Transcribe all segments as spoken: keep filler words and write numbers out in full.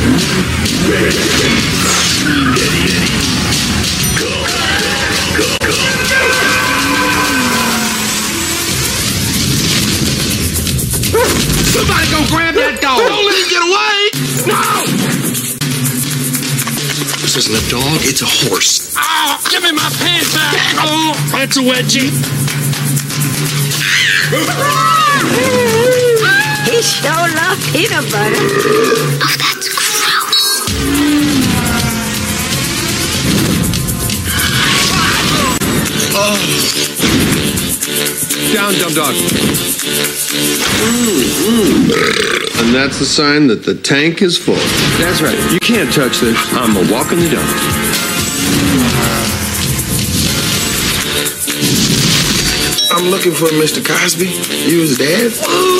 Somebody go grab that dog! Don't let him get away! No! This isn't a dog, it's a horse. Oh, give me my pants back! Oh, that's a wedgie. He sure loved peanut butter. Oh, that's gross. Oh. Down, dumb dog. And that's the sign that the tank is full. That's right. You can't touch this. I'm a walk in the dump. I'm looking for Mister Cosby. You his dad?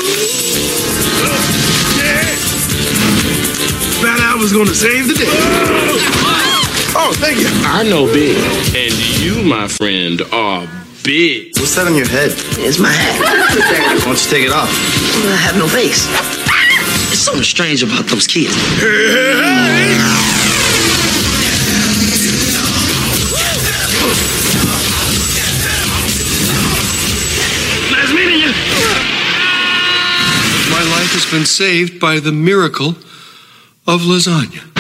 Thought I was gonna save the day. Oh, thank you. I know big. And you, my friend, are big. What's that on your head? It's my hat. Why don't you take it off? I have no face. There's something strange about those kids. Hey, hey, hey. Nice meeting you. My life has been saved by the miracle of lasagna.